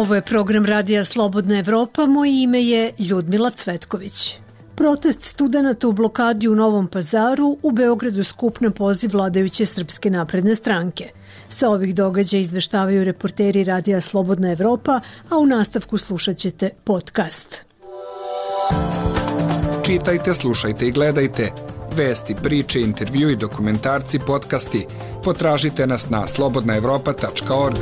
Ovo je program Radija Slobodna Evropa, moje ime je Ljudmila Cvetković. Protest studenata u blokadi u Novom Pazaru, u Beogradu skup na poziv vladajuće Srpske napredne stranke. Sa ovih događaja izveštavaju reporteri Radija Slobodna Evropa, a u nastavku slušat ćete podcast. Čitajte, slušajte i gledajte. Vesti, priče, intervju i dokumentarci, podcasti. Potražite nas na slobodnaevropa.org.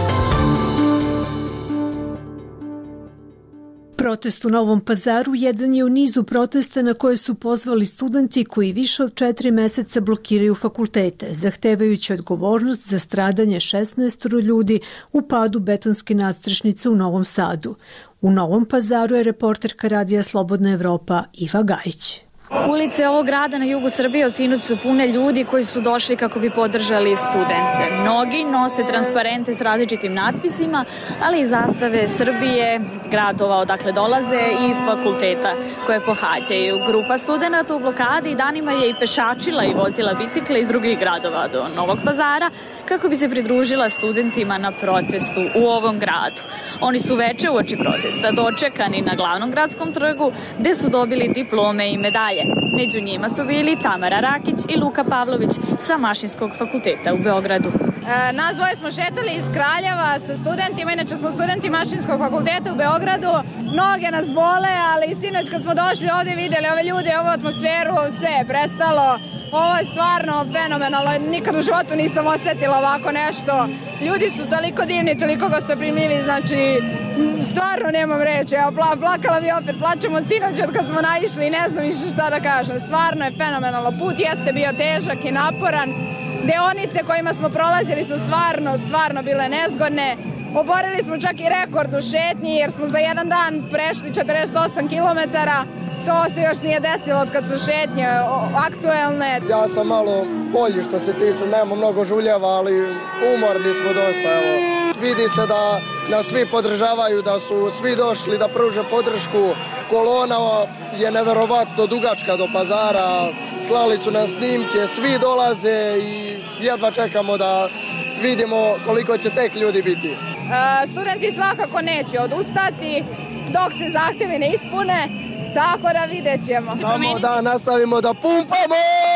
Protest u Novom Pazaru jedan je u nizu protesta na koje su pozvali studenti koji više od 4 meseca blokiraju fakultete, zahtevajući odgovornost za stradanje 16 ljudi u padu betonske nadstrešnice u Novom Sadu. U Novom Pazaru je reporterka Radija Slobodna Evropa Iva Gajić. Ulice ovog grada na jugu Srbije od sinoć su pune ljudi koji su došli kako bi podržali studente. Mnogi nose transparente s različitim natpisima, ali i zastave Srbije, gradova odakle dolaze i fakulteta koje pohađaju. Grupa studenta u blokadi danima je i pešačila i vozila bicikle iz drugih gradova do Novog Pazara kako bi se pridružila studentima na protestu u ovom gradu. Oni su veče uoči protesta dočekani na glavnom gradskom trgu gde su dobili diplome i medalje. Među njima su bili Tamara Rakić i Luka Pavlović sa Mašinskog fakulteta u Beogradu. Nas dvoje smo šetali iz Kraljeva sa studentima, inače smo studenti Mašinskog fakulteta u Beogradu. Noge nas bole, ali sinoć kad smo došli ovde videli ove ljude, ovu atmosferu, sve je prestalo. Ovo je stvarno fenomenalno, nikad u životu nisam osetila ovako nešto. Ljudi su toliko divni, toliko gostoprimljivi, znači stvarno nemam reći. Evo, plakala bi opet, plačem od sinoć od kad smo naišli i ne znam više šta da kažem. Stvarno je fenomenalno, put jeste bio težak i naporan. Deonice kojima smo prolazili su stvarno bile nezgodne. Oborili smo čak i rekord u šetnji jer smo za jedan dan prešli 48 kilometara. To se još nije desilo od kad su šetnje aktuelne. Ja sam malo bolji što se tiče, nema mnogo žuljeva, ali umorni smo dosta. Evo. Vidi se da nas svi podržavaju, da su svi došli da pruže podršku. Kolona je neverovatno dugačka do Pazara, slali su nam snimke, svi dolaze i jedva čekamo da vidimo koliko će tek ljudi biti. Studenti svakako neće odustati dok se zahtevi ne ispune. Tako da vidjet ćemo. Samo da nastavimo da pumpamo!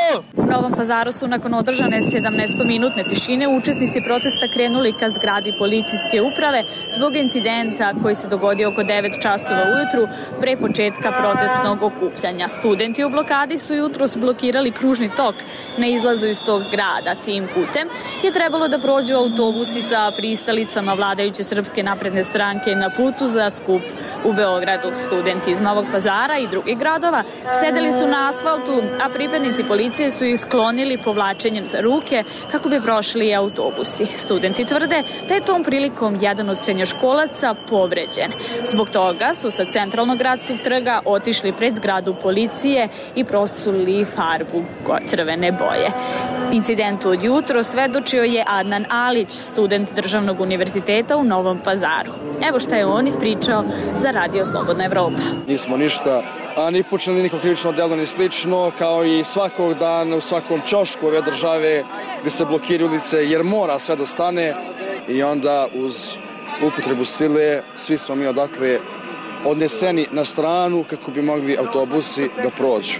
U Novom Pazaru su nakon održane 17-minutne tišine učesnici protesta krenuli ka zgradi policijske uprave zbog incidenta koji se dogodio oko 9 časova ujutru pre početka protestnog okupljanja. Studenti u blokadi su jutros blokirali kružni tok na izlazu iz tog grada. Tim putem je trebalo da prođu autobusi sa pristalicama vladajuće Srpske napredne stranke na putu za skup u Beogradu. Studenti iz Novog Pazara i drugih gradova sedeli su na asfaltu, a pripadnici policije su ih sklonili povlačenjem za ruke kako bi prošli autobusi. Studenti tvrde da je tom prilikom jedan od srednjoškolaca povređen. Zbog toga su sa centralnog gradskog trga otišli pred zgradu policije i prosuli farbu crvene boje. Incidentu od jutro svedočio je Adnan Alić, student Državnog univerziteta u Novom Pazaru. Evo šta je on ispričao za Radio Slobodna Evropa. Nismo ništa ni počinili nikog krivično delo ni slično, kao i svakog dana u svakom ćošku ove države gde se blokiraju ulice jer mora sve da stane i onda uz upotrebu sile svi smo mi odatle odneseni na stranu kako bi mogli autobusi da prođu.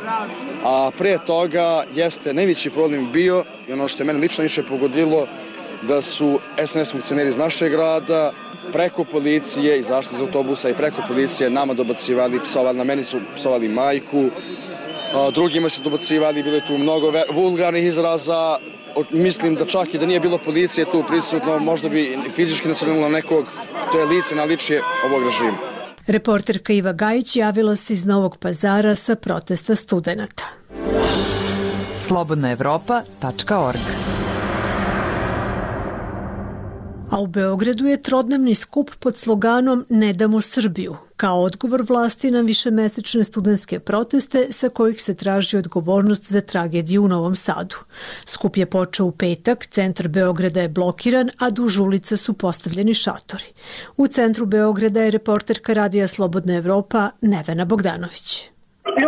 A pre toga jeste najveći problem bio i ono što je mene lično više pogodilo da su SNS funkcioneri iz našeg grada preko policije izašli iz autobusa i preko policije nama dobacivali, psovali, na meni su psovali majku, drugima su dobacivali, bilo je tu mnogo vulgarnih izraza, mislim da čak i da nije bilo policije tu prisutno, možda bi fizički nasrnula nekog, to je lice na ličje ovog režima. Reporterka Iva Gajić javila se iz Novog Pazara sa protesta studenata. slobodnaevropa.org. A u Beogradu je trodnevni skup pod sloganom Ne damo Srbiju, kao odgovor vlasti na višemesečne studentske proteste sa kojih se traži odgovornost za tragediju u Novom Sadu. Skup je počeo u petak, centar Beograda je blokiran, a duž ulica su postavljeni šatori. U centru Beograda je reporterka Radija Slobodna Evropa Nevena Bogdanović. Ljudmila, ja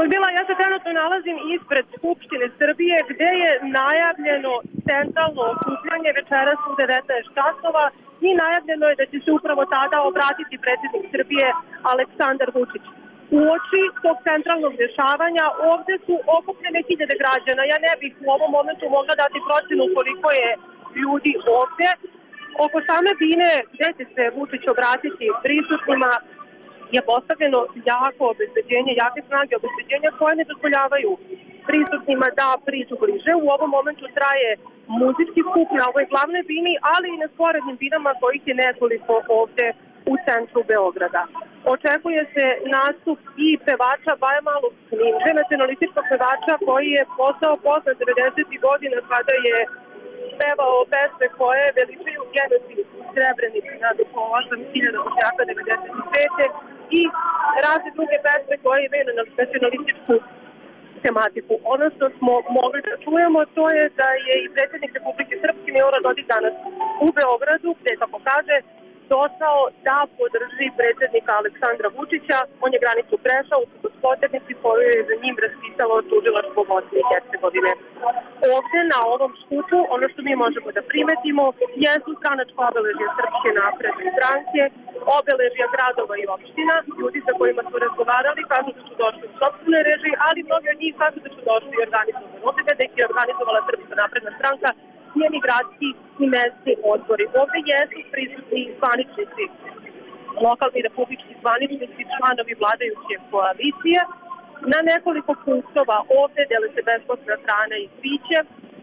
Ja se trenutno nalazim ispred Skupštine Srbije gde je najavljeno centralno okupljanje večeras u 19 časova i najavljeno je da će se upravo tada obratiti predsjednik Srbije Aleksandar Vučić. U oči tog centralnog dešavanja ovde su okupljene hiljade građana. Ja ne bih u ovom momentu mogla dati procenu koliko je ljudi ovde. Oko same bine gde će se Vučić obratiti prisutnima je postavljeno jako obezbeđenje, jake snage obezbeđenja koje ne dozvoljavaju prisutnima da priđu bliže. U ovom momentu traje muzički skup na ovoj glavnoj bini, ali i na sporednim binama kojih je nekoliko ovde u centru Beograda. Očekuje se nastup i pevača Baje Malog Kninže, nacionalističkog pevača koji je postao poznat 90. godina kada je pevao pesme koje veličaju genocid u Srebrenici nad oko 8.000 Bošnjaka 95. i razne druge pesme koje imaju nacionalističku tematiku. Ono što smo mogli da čujemo, to je da je i predsjednik Republike Srpske Milorad Dodik danas u Beogradu, gde, kako kaže, došao da podrži predsjednika Aleksandra Vučića. On je granicu prešao u poternici koju je za njim raspisalo tužilaštvo Bosne i Hercegovine. Ovde na ovom skupu ono što mi možemo da primetimo jesu stranačko obeležje Srpske napredne stranke, obeležja gradova i opština. Ljudi sa kojima su razgovarali kažu da su došli u sopstvenoj režiji, ali mnogi od njih kažu da su došli i organizovani. Ovde da ih je organizovala Srpska napredna stranka, njeni gradski i mesni odbori. Ovde jesu prisutni zvaničnici, lokalni i republički zvaničnici, članovi vladajuće koalicije. Na nekoliko punktova ovde dele se besplatna hrana i piće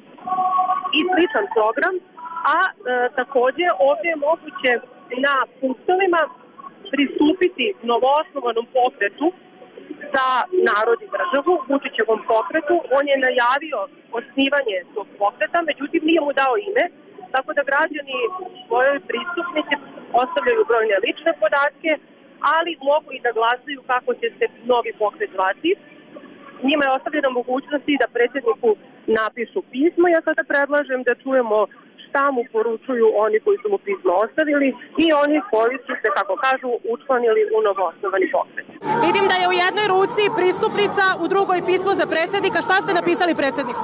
i sličan program, a takođe ovde je moguće na punktovima pristupiti novoosnovanom pokretu za narod i državu, Vučićevom pokretu. On je najavio osnivanje tog pokreta, međutim nije mu dao ime, tako da građani svojoj pristupnici ostavljaju brojne lične podatke, ali mogu i da glasaju kako će se novi pokret zvati. Njima je ostavljena mogućnost i da predsjedniku napišu pismo. Ja sada predlažem da čujemo šta mu poručuju oni koji su mu pismo ostavili i oni koji su se, kako kažu, učlanili u novoosnovani pokret. Vidim da je u jednoj ruci pristupnica, u drugoj pismo za predsjednika. Šta ste napisali predsjedniku?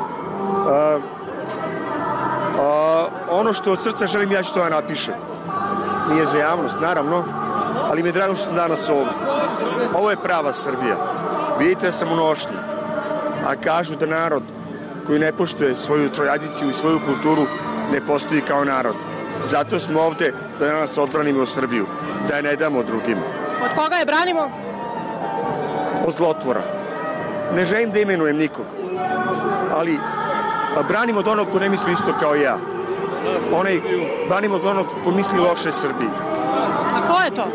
Ono što od srca želim, ja ću to da napišem. Nije za javnost, naravno, ali mi je drago što sam danas ovdje. Ovo je prava Srbija. Vidite da sam u nošnji, a kažu da narod koji ne poštuje svoju tradiciju i svoju kulturu ne postoji kao narod. Zato smo ovde da danas odbranimo Srbiju, da je ne damo drugima. Od koga je branimo? Od zlotvora. Ne želim da imenujem nikog, ali branimo od onog ko ne misli isto kao ja. Branimo od onog ko misli loše Srbiji. A ko je to?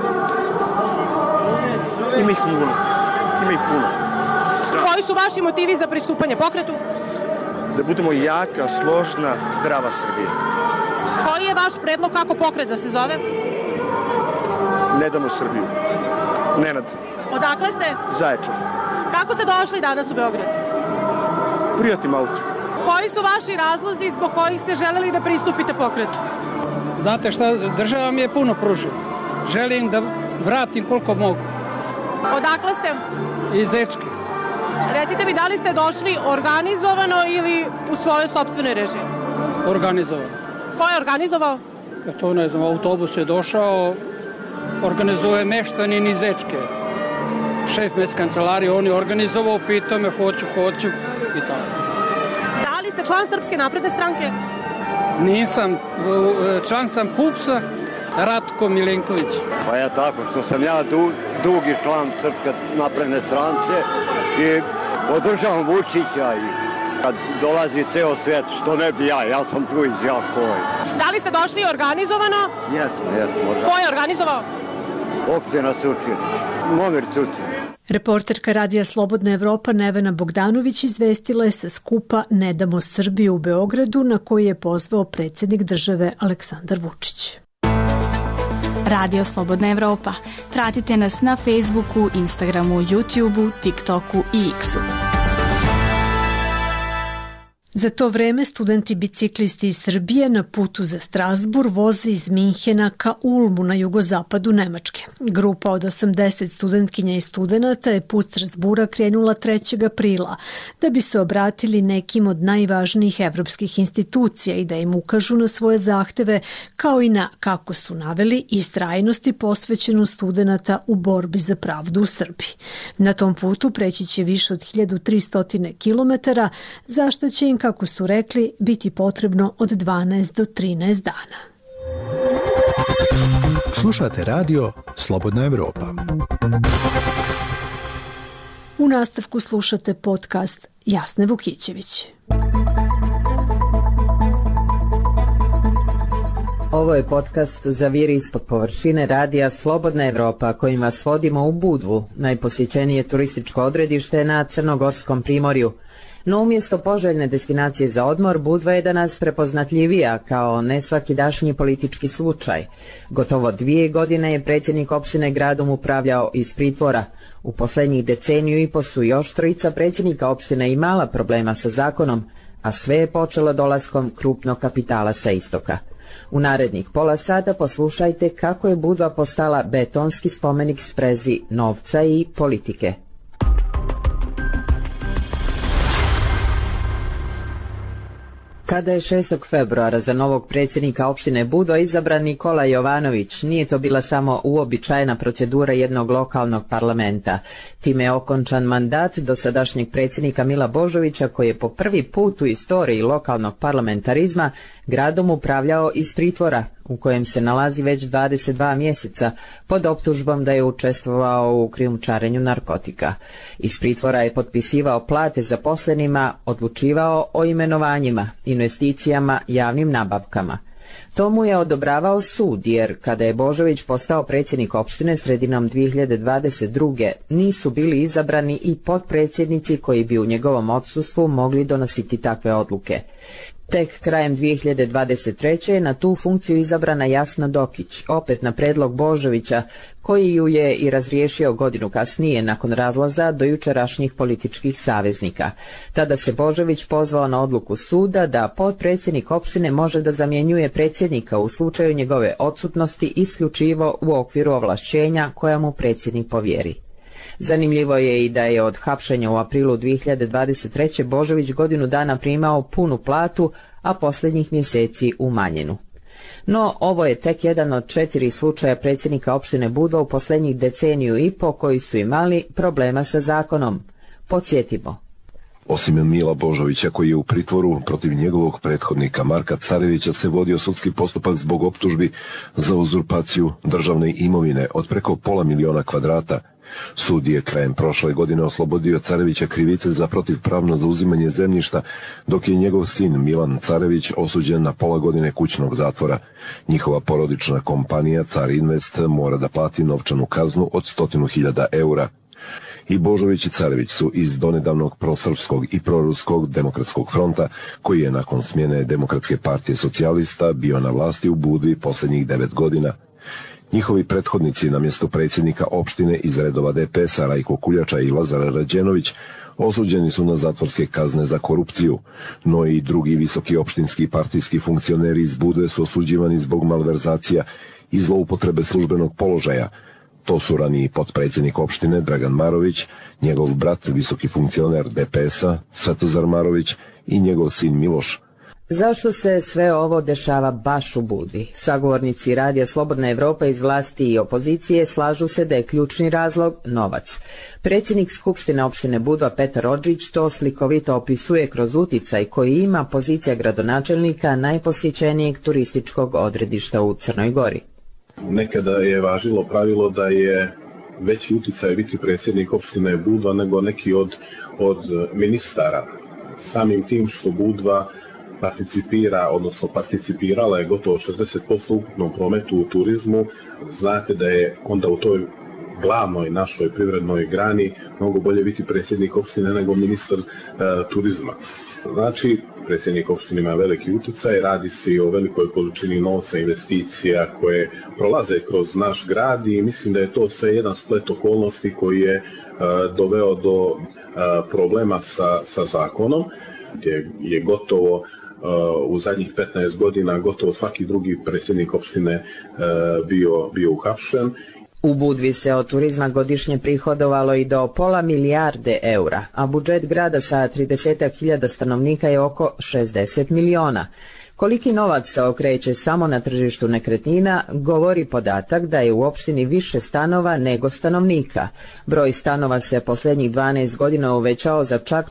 Ima ih puno. Da. Koji su vaši motivi za pristupanje pokretu? Da budemo jaka, složna, zdrava Srbija. Koji je vaš predlog kako pokret da se zove? Ne damo Srbiju. Nenad. Odakle ste? Zaječar. Kako ste došli danas u Beograd? Prijatim auto. Koji su vaši razlozi zbog kojih ste želeli da pristupite pokretu? Znate šta, država mi je puno pružila. Želim da vratim koliko mogu. Odakle ste? Iz Zečke. Recite mi, da li ste došli organizovano ili u svojoj sopstvenoj režiji? Organizovano. Ko je organizovao? Ja to ne znam, autobus je došao, organizuje meštanin iz Zečke. Šef mes kancelarije, on je organizovao, pitao me hoću i tako. Da li ste član Srpske napredne stranke? Nisam, član sam PUPS-a, Ratko Milenković. Pa ja tako, što sam ja dugi član Srpske napredne strance i podržavam Vučića i kad dolazi ceo svijet, što ne bi ja sam tu iz Jakove. Da li ste došli organizovano? Jesmo. Ko je organizovao? Opština Surčin, Momir Surčin. Reporterka Radija Slobodna Evropa Nevena Bogdanović izvestila je sa skupa Ne damo Srbiju u Beogradu na koji je pozvao predsjednik države Aleksandar Vučić. Radio Slobodna Evropa. Pratite nas na Facebooku, Instagramu, YouTubeu, TikToku i X-u. Za to vreme studenti biciklisti iz Srbije na putu za Strasbur voze iz Minhena ka Ulmu na jugozapadu Nemačke. Grupa od 80 studentkinja i studenata je put Strasbura krenula 3. aprila da bi se obratili nekim od najvažnijih evropskih institucija i da im ukažu na svoje zahteve, kao i na, kako su naveli, istrajnosti posvećenu studenata u borbi za pravdu u Srbiji. Na tom putu preći će više od 1300 km, za što će im, kako su rekli, biti potrebno od 12 do 13 dana. Slušate radio Slobodna Evropa. U nastavku slušate podcast Jasne Vukićević. Ovo je podcast Zaviri ispod površine radija Slobodna Evropa, kojim vas vodimo u Budvu, najposjećenije turističko odredište na Crnogorskom primorju. No umjesto poželjne destinacije za odmor, Budva je danas prepoznatljivija kao nesvakidašnji politički slučaj. Gotovo 2 godine je predsjednik opštine gradom upravljao iz pritvora. U posljednjih deceniju i po su još 3 predsjednika opštine imala problema sa zakonom, a sve je počelo dolaskom krupnog kapitala sa istoka. U narednih pola sata poslušajte kako je Budva postala betonski spomenik sprezi novca i politike. Kada je 6. februara za novog predsjednika opštine Budva izabran Nikola Jovanović, nije to bila samo uobičajena procedura jednog lokalnog parlamenta. Time je okončan mandat dosadašnjeg predsjednika Mila Božovića, koji je po prvi put u istoriji lokalnog parlamentarizma gradom upravljao iz pritvora, u kojem se nalazi već 22 mjeseca, pod optužbom da je učestvovao u krijumčarenju narkotika. Iz pritvora je potpisivao plate zaposlenima, odlučivao o imenovanjima, investicijama, javnim nabavkama. To mu je odobravao sud, jer kada je Božović postao predsjednik opštine sredinom 2022. nisu bili izabrani i potpredsjednici koji bi u njegovom odsustvu mogli donositi takve odluke. Tek krajem 2023. je na tu funkciju izabrana Jasna Dokić, opet na predlog Božovića, koji ju je i razriješio godinu kasnije nakon razlaza do jučerašnjih političkih saveznika. Tada se Božović pozvao na odluku suda da potpredsjednik opštine može da zamjenjuje predsjednika u slučaju njegove odsutnosti isključivo u okviru ovlašćenja koja mu predsjednik povjeri. Zanimljivo je i da je od hapšenja u aprilu 2023. Božović godinu dana primao punu platu, a posljednjih mjeseci umanjenu. No, ovo je tek jedan od 4 slučaja predsjednika opštine Budva u posljednjih deceniju i po koji su imali problema sa zakonom. Podsjetimo. Osim Mila Božovića, koji je u pritvoru, protiv njegovog prethodnika Marka Carevića se vodio sudski postupak zbog optužbi za uzurpaciju državne imovine od preko $500 000 kvadrata. Sud je krajem prošle godine oslobodio Carevića krivice za protivpravno zauzimanje zemljišta, dok je njegov sin Milan Carević osuđen na pola godine kućnog zatvora. Njihova porodična kompanija Car Invest mora da plati novčanu kaznu od 100.000 eura. I Božović i Carević su iz donedavnog prosrpskog i proruskog demokratskog fronta, koji je nakon smjene Demokratske partije socijalista bio na vlasti u Budvi posljednjih 9 godina. Njihovi prethodnici na mjestu predsjednika opštine iz redova DPS-a Rajko Kuljača i Lazar Rađenović osuđeni su na zatvorske kazne za korupciju, no i drugi visoki opštinski partijski funkcioneri iz Budve su osuđivani zbog malverzacija i zloupotrebe službenog položaja. To su raniji potpredsjednik opštine Dragan Marović, njegov brat visoki funkcioner DPS-a Svetozar Marović i njegov sin Miloš. Zašto se sve ovo dešava baš u Budvi? Sagovornici radija Slobodna Evropa iz vlasti i opozicije slažu se da je ključni razlog novac. Predsjednik Skupštine opštine Budva Petar Odžić to slikovito opisuje kroz uticaj koji ima pozicija gradonačelnika najposjećenijeg turističkog odredišta u Crnoj Gori. Nekada je važilo pravilo da je veći uticaj biti predsjednik opštine Budva nego neki od ministara. Samim tim što Budva participirala je gotovo 60% u ukupnom prometu u turizmu, znate da je onda u toj glavnoj našoj privrednoj grani mnogo bolje biti predsjednik opštine nego ministar turizma. Znači, predsjednik opštine ima veliki utjecaj, radi se i o velikoj količini novca, investicija koje prolaze kroz naš grad i mislim da je to sve jedan splet okolnosti koji je doveo do problema sa zakonom. gdje je gotovo u zadnjih 15 godina gotovo svaki drugi predsjednik opštine bio uhapšen. U Budvi se od turizma godišnje prihodovalo i do pola milijarde eura, a budžet grada sa 30.000 stanovnika je oko 60 miliona. Koliki novac se okreće samo na tržištu nekretnina, govori podatak da je u opštini više stanova nego stanovnika. Broj stanova se posljednjih 12 godina uvećao za čak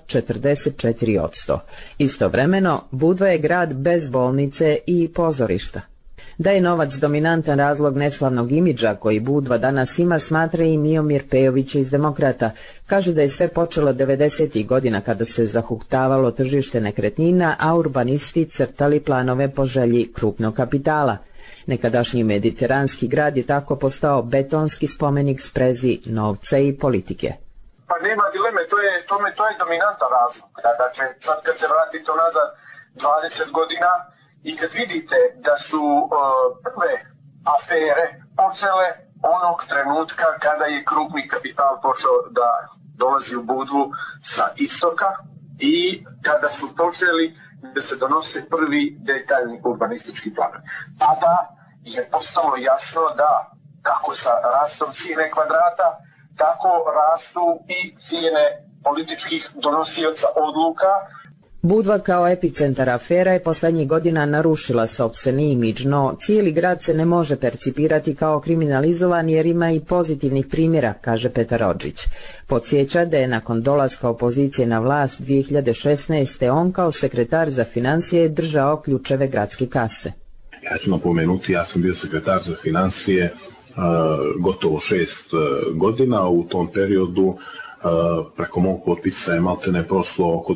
44%. Istovremeno, Budva je grad bez bolnice i pozorišta. Da je novac dominantan razlog neslavnog imidža koji Budva danas ima, smatra i Miomir Pejović iz Demokrata. Kaže da je sve počelo 90. godina kada se zahuktavalo tržište nekretnina, a urbanisti crtali planove po želji krupnog kapitala. Nekadašnji mediteranski grad je tako postao betonski spomenik sprezi novca i politike. Pa nema dileme, to je dominantan razlog. Dakle, sad kad se vratite nazad 20 godina, i kad vidite da su prve afere počele onog trenutka kada je krupni kapital počeo da dolazi u Budvu sa istoka i kada su počeli da se donose prvi detaljni urbanistički plan. Tada je postalo jasno da kako sa rastom cijene kvadrata, tako rastu i cijene političkih donosioca odluka. Budva kao epicentar afera je posljednjih godina narušila sopstveni imidž, no cijeli grad se ne može percipirati kao kriminalizovan jer ima i pozitivnih primjera, kaže Petar Rodžić. Podsjeća da je nakon dolaska opozicije na vlast 2016. on kao sekretar za financije držao ključeve gradske kase. Ja ću napomenuti, ja sam bio sekretar za financije gotovo 6 godina, u tom periodu preko mog potpisa je maltene prošlo oko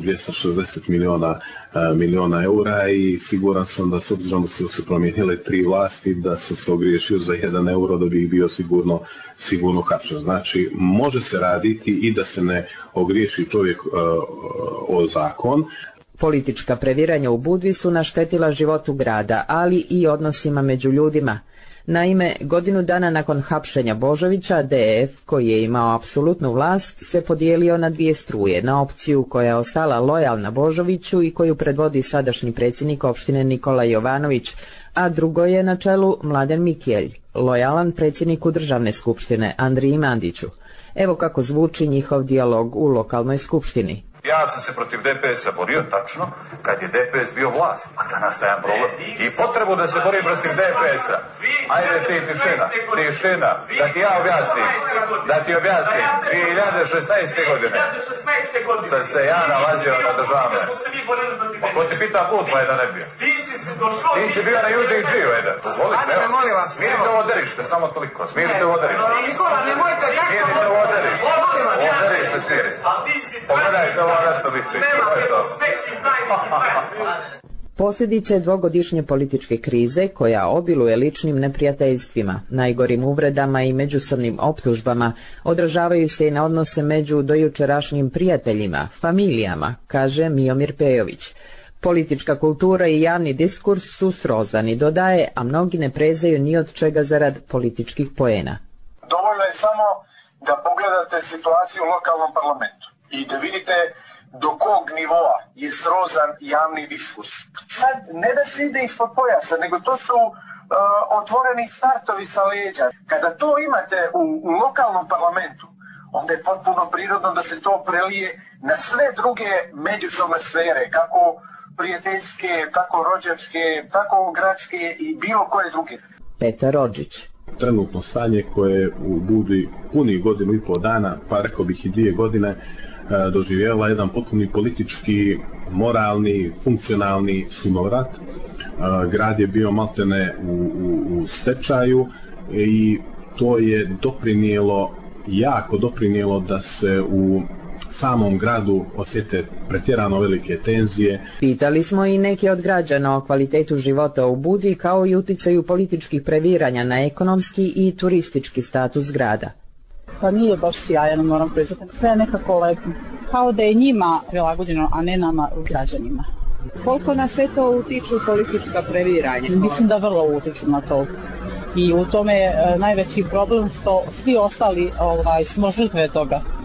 260 miliona eura i siguran sam da s obzirom da su se promijenile 3 vlasti da sam se ogriješio za 1 euro da bi bio sigurno hapšen. Znači može se raditi i da se ne ogriješi čovjek o zakon. Politička previranja u Budvi su naštetila životu grada, ali i odnosima među ljudima. Naime, godinu dana nakon hapšenja Božovića, DF, koji je imao apsolutnu vlast, se podijelio na 2 struje, na opciju koja je ostala lojalna Božoviću i koju predvodi sadašnji predsjednik opštine Nikola Jovanović, a drugo je na čelu Mladen Mikelj, lojalan predsjedniku državne skupštine Andriji Mandiću. Evo kako zvuči njihov dijalog u lokalnoj skupštini. Ja sam se protiv DPS-a borio, tačno, kad je DPS bio vlast. A danas taj jedan problem. I potrebu da se borim protiv DPS-a. Ajde ti tišina, da ti ja objasnim. 2016. godine sam se ja nalazio na državne. Pa ko ti pita put, pa je da ne bio. Ti si bio na UDG-u, jedan. Dozvolite, evo. Smirite ovo derište, samo toliko. Smirite ovo derište. Smirite ovo derište. Ovo derište smirite. Pogledajte ovo rastovici. Posljedice dvogodišnje političke krize koja obiluje ličnim neprijateljstvima, najgorim uvredama i međusobnim optužbama odražavaju se i na odnose među dojučerašnjim prijateljima, familijama, kaže Miomir Pejović. Politička kultura i javni diskurs su srozani, dodaje, a mnogi ne prezaju ni od čega zarad političkih poena. Dovoljno je samo da pogledate situaciju u lokalnom parlamentu i da vidite do kog nivoa je srozan javni diskurs. Sad ne da se ide ispod pojasa, nego to su otvoreni startovi sa leđa. Kada to imate u lokalnom parlamentu, onda je potpuno prirodno da se to prelije na sve druge međusobne sfere, kako prijateljske, tako rođačke, tako gradske i bilo koje druge. Petar Rodžić. Trenutno stanje koje u Budvi punih 1,5 dana, pa rekao bih i 2 godine, doživjela jedan potpuni politički, moralni, funkcionalni sunovrat. Grad je bio maltene u stečaju i to je jako doprinijelo da se u samom gradu osjete pretjerano velike tenzije. Pitali smo i neke od građana o kvalitetu života u Budvi kao i uticaju političkih previranja na ekonomski i turistički status grada. Pa nije baš sjajan, moram priznati. Sve je nekako lepo. Kao da je njima prilagođeno, a ne nama građanima. Koliko nas sve to utiču politička previranja? Mislim da vrlo utiču na to. I u tome je najveći problem što svi ostali smo žrtve toga.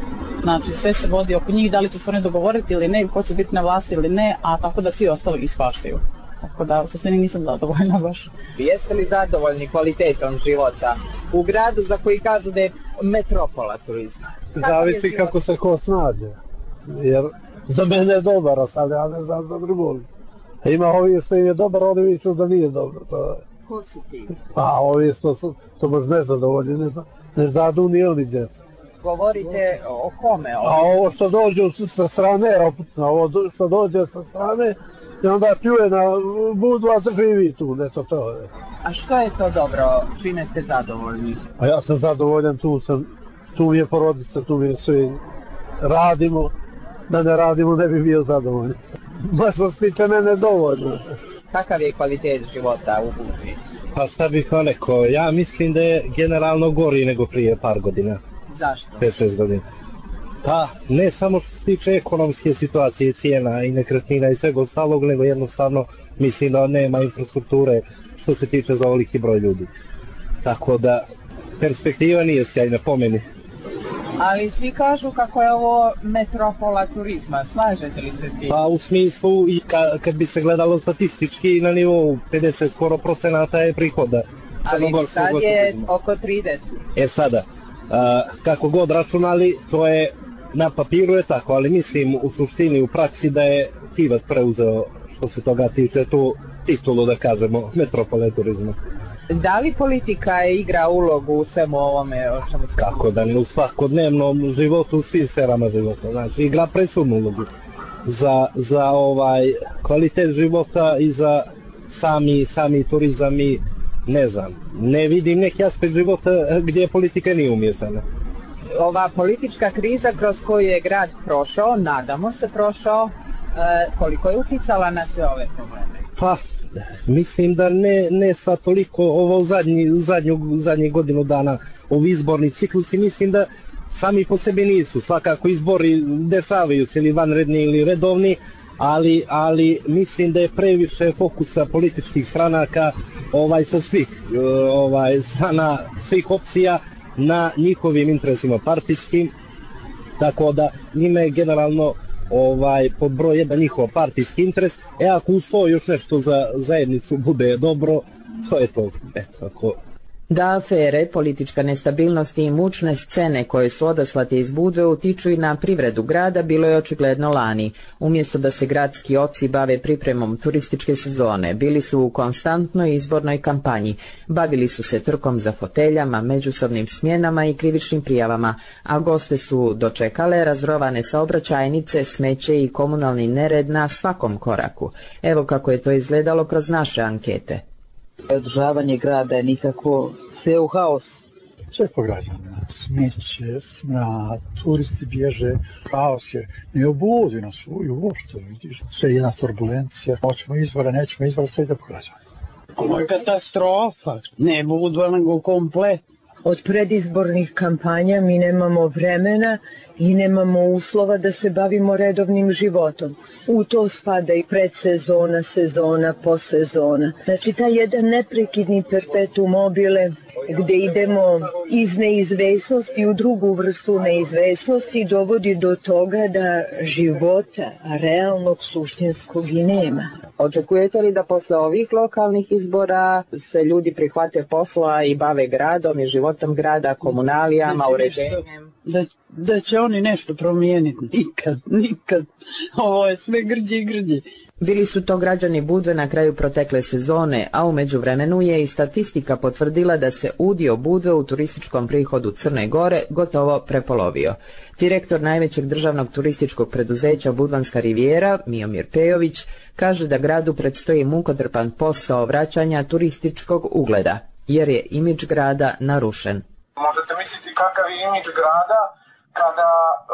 Znači sve se vodi oko njih, da li će se oni dogovoriti ili ne, ko će biti na vlasti ili ne, a tako da svi ostali ispaštaju. Tako da u suštini nisam zadovoljna baš. Jeste li zadovoljni kvalitetom života u gradu za koji kažu da je metropola turizma? Zavisi kako se ko snađe. Jer za mene je dobar, ali ja ne znam za drugog. Ima ovi što im je dobar, oni viču da nije dobro. Ko su ti? Pa ovi što baš nezadovoljni, ne znadu ni oni gdje. Govorite o kome? A ovo što dođe sa strane, ovo što dođe sa strane, i onda pljuje na budu, a živi tu, neto to. A što je to dobro, čime ste zadovoljni? A ja sam zadovoljan, tu mi je porodica, tu mi je sve. Radimo, da ne radimo ne bi bio zadovoljan. Što se tiče mene dovoljno. Kakav je kvalitet života u Budvi? Pa šta bih vam rekao, ja mislim da je generalno gori nego prije par godina. Zašto? 5-6 godina. Pa ne samo što se tiče ekonomske situacije, cijena i nekretnina i svega ostalog, nego jednostavno mislim da nema infrastrukture što se tiče za ovoliki broj ljudi. Tako da perspektiva nije sjajna po meni. Ali svi kažu kako je ovo metropola turizma, slažete li se s tim? Pa u smislu i kad bi se gledalo statistički na nivou 50% je prihoda. Ali sad je oko 30. Sada, kako god računali, to je na papiru je tako, ali mislim u suštini, u praksi da je Tivat preuzeo što se toga tiče tu titulu, da kažemo, metropole turizma. Da li politika igra ulogu u svemu ovome o čemu se... Kako da ne, u svakodnevnom životu, u svim sferama života, znači igra presudnu ulogu za kvalitet života i za sami turizam i ne znam, ne vidim neki aspekt života gdje politika nije umiješana. Ova politička kriza kroz koju je grad prošao, nadamo se prošao, koliko je uticala na sve ove probleme? Pa, mislim da ne sa toliko ovo zadnjih godinu dana, ovi izborni ciklusi, mislim da sami po sebi nisu, svakako izbori dešavaju se ili vanredni ili redovni, ali mislim da je previše fokusa političkih stranaka sa svih opcija na njihovim interesima partijskim, tako da njima je generalno pod broj jedan njihov partijski interes, ako uz to još nešto za zajednicu bude dobro, to je to, ako... Da afere, politička nestabilnost i mučne scene koje su odaslate iz Budve utiču i na privredu grada bilo je očigledno lani. Umjesto da se gradski oci bave pripremom turističke sezone, bili su u konstantnoj izbornoj kampanji. Bavili su se trkom za foteljama, međusobnim smjenama i krivičnim prijavama, a goste su dočekale razrovane saobraćajnice, smeće i komunalni nered na svakom koraku. Evo kako je to izgledalo kroz naše ankete. Održavanje grada je nikako, sve u haos. Sve po građanima, smeće, smrad, turisti bježe, haos je, ne obudi nas uopšte, vidiš, sve je jedna turbulencija, hoćemo izbora, nećemo izbora, sve ide po građanima. Ovo je katastrofa, ne Budva nego komplet. Od predizbornih kampanja mi nemamo vremena i nemamo uslova da se bavimo redovnim životom. U to spada i predsezona, sezona, posezona. Znači taj jedan neprekidni perpetuum mobile gde idemo iz neizvesnosti u drugu vrstu neizvesnosti dovodi do toga da života realnog suštinskog i nema. Očekujete li da posle ovih lokalnih izbora se ljudi prihvate posla i bave gradom i životom grada, komunalijama, uređenjem? Da će oni nešto promijeniti. Nikad. Ovo je sve grđi i grđi. Bili su to građani Budve na kraju protekle sezone, a u međuvremenu je i statistika potvrdila da se udio Budve u turističkom prihodu Crne Gore gotovo prepolovio. Direktor najvećeg državnog turističkog preduzeća Budvanska rivijera, Miomir Pejović, kaže da gradu predstoji mukotrpan posao vraćanja turističkog ugleda, jer je imidž grada narušen. Možete misliti kakav je imidž grada kada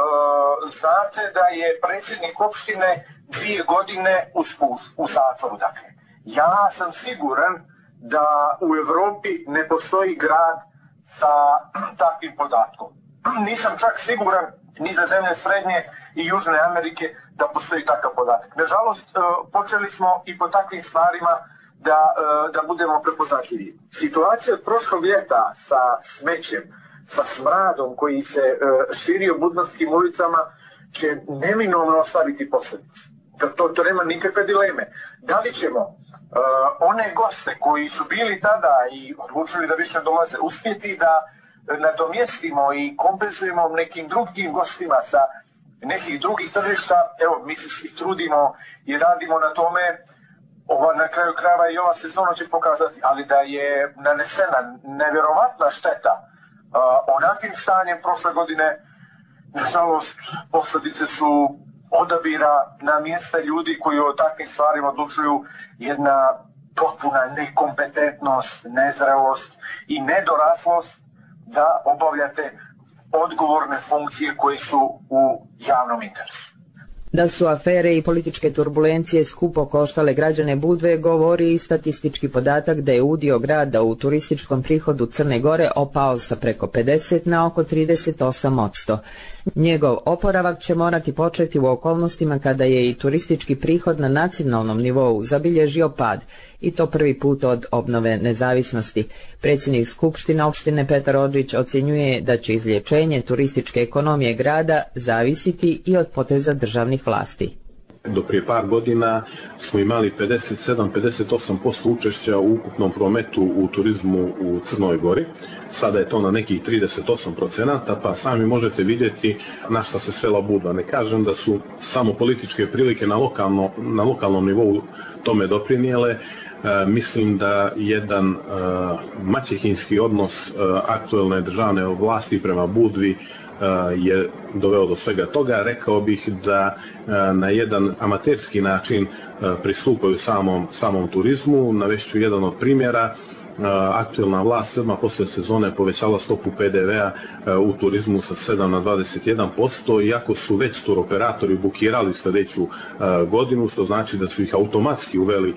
znate da je predsjednik opštine 2 godine u zatvoru. Dakle, ja sam siguran da u Evropi ne postoji grad sa takvim podatkom. Nisam čak siguran ni za zemlje Srednje i Južne Amerike da postoji takav podatak. Nažalost, počeli smo i po takvim stvarima da budemo prepoznatljivi. Situacija od prošlog ljeta sa smećem, sa smradom koji se širi u budvanskim ulicama će neminovno ostaviti posljedice. To nema nikakve dileme. Da li ćemo one goste koji su bili tada i odlučili da više dolaze uspjeti da nadomjestimo i kompenzujemo nekim drugim gostima sa nekih drugih tržišta, evo mi se svi trudimo i radimo na tome, na kraju krajeva i ova sezona će pokazati, ali da je nanesena nevjerovatna šteta onakvim stanjem prošle godine, nažalost posljedice su odabira na mjesta ljudi koji o takvim stvarima odlučuju, jedna potpuna nekompetentnost, nezrelost i nedoraslost da obavljate odgovorne funkcije koje su u javnom interesu. Da su afere i političke turbulencije skupo koštale građane Budve govori i statistički podatak da je udio grada u turističkom prihodu Crne Gore opao sa preko 50 na oko 38%. Njegov oporavak će morati početi u okolnostima kada je i turistički prihod na nacionalnom nivou zabilježio pad, i to prvi put od obnove nezavisnosti. Predsjednik Skupštine opštine Petar Odžić ocjenjuje da će izlječenje turističke ekonomije grada zavisiti i od poteza državnih vlasti. Do prije par godina smo imali 57-58% učešća u ukupnom prometu u turizmu u Crnoj Gori. Sada je to na nekih 38%, pa sami možete vidjeti na šta se svela Budva. Ne kažem da su samo političke prilike na lokalnom nivou tome doprinijele. Mislim da jedan maćehinski odnos aktuelne državne vlasti prema Budvi je doveo do svega toga. Rekao bih da na jedan amaterski način pristupaju samom turizmu. Navešću jedan od primjera. Aktuelna vlast odmah poslije sezone povećala stopu PDV-a u turizmu sa 7 na 21%, iako su već turoperatori bukirali sljedeću godinu, što znači da su ih automatski uveli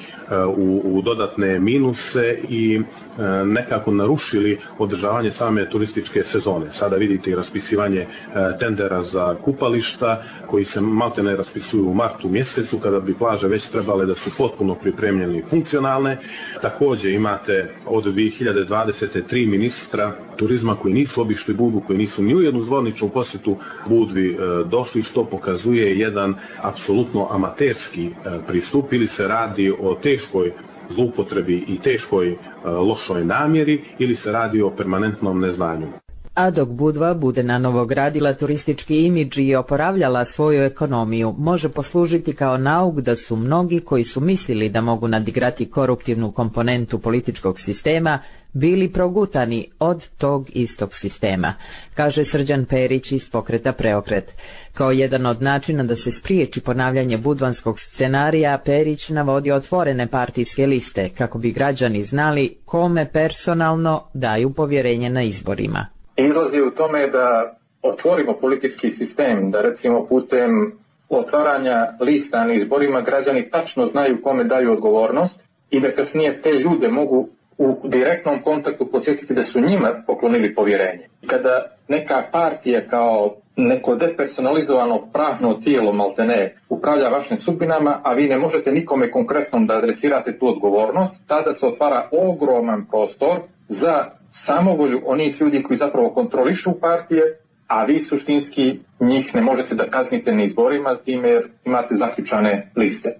u dodatne minuse i nekako narušili održavanje same turističke sezone. Sada vidite i raspisivanje tendera za kupališta koji se maltene raspisuju u martu mjesecu, kada bi plaže već trebale da su potpuno pripremljene i funkcionalne. Također imate od 2020. 3 ministra turizma koji nisu obišli Budvu, koji nisu ni u jednu zvoničnu posjetu Budvi došli, što pokazuje jedan apsolutno amaterski pristup, ili se radi o teškoj zloupotrebi i teškoj lošoj namjeri, ili se radi o permanentnom neznanju. A dok Budva bude nanovo gradila turistički imidž i oporavljala svoju ekonomiju, može poslužiti kao nauk da su mnogi koji su mislili da mogu nadigrati koruptivnu komponentu političkog sistema bili progutani od tog istog sistema, kaže Srđan Perić iz pokreta Preokret. Kao jedan od načina da se spriječi ponavljanje budvanskog scenarija, Perić navodi otvorene partijske liste kako bi građani znali kome personalno daju povjerenje na izborima. Izlazi u tome da otvorimo politički sistem, da recimo putem otvaranja lista na izborima građani tačno znaju kome daju odgovornost i da kasnije te ljude mogu u direktnom kontaktu podsjetiti da su njima poklonili povjerenje. Kada neka partija kao neko depersonalizovano pravno tijelo maltene upravlja vašim sudbinama, a vi ne možete nikome konkretno da adresirate tu odgovornost, tada se otvara ogroman prostor za samovolju onih ljudi koji zapravo kontrolišu partije, a vi suštinski njih ne možete da kaznite na izborima time jer imate zaključane liste.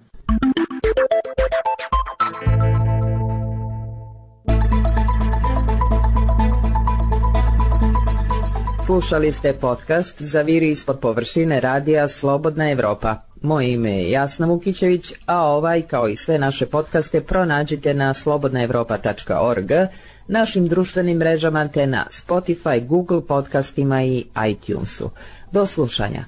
Slušali ste podcast Zaviri ispod površine radija Slobodna Evropa. Moje ime je Jasna Vukićević, a ovaj kao i sve naše podcaste pronađite na slobodnaevropa.org, našim društvenim mrežama te na Spotify, Google podcastima i iTunesu. Do slušanja.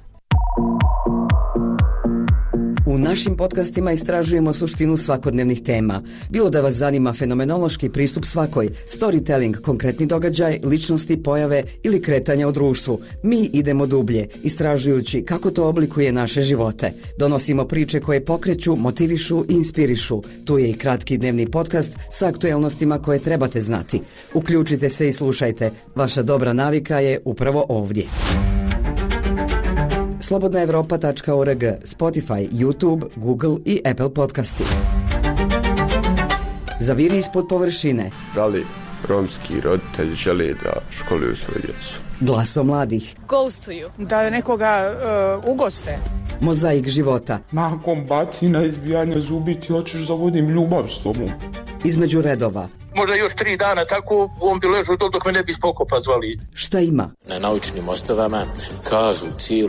U našim podcastima istražujemo suštinu svakodnevnih tema. Bilo da vas zanima fenomenološki pristup svakoj, storytelling, konkretni događaj, ličnosti, pojave ili kretanja u društvu, mi idemo dublje, istražujući kako to oblikuje naše živote. Donosimo priče koje pokreću, motivišu i inspirišu. Tu je i kratki dnevni podcast sa aktuelnostima koje trebate znati. Uključite se i slušajte. Vaša dobra navika je upravo ovdje. slobodnaevropa.org, Spotify, YouTube, Google i Apple podcasti. Zaviri ispod površine. Da li romski roditelji žele da školuju svoju djecu. Glaso mladih. Ghostuju. Da nekoga ugoste. Mozaik života. Nakon bacina, izbijanja zubi ti hoćeš da vodim ljubav s tobom. Između redova. Možda još 3 dana tako on bi ležao dok me ne bi s pokopa zvali. Šta ima? Na naučnim osnovama kažu cijelu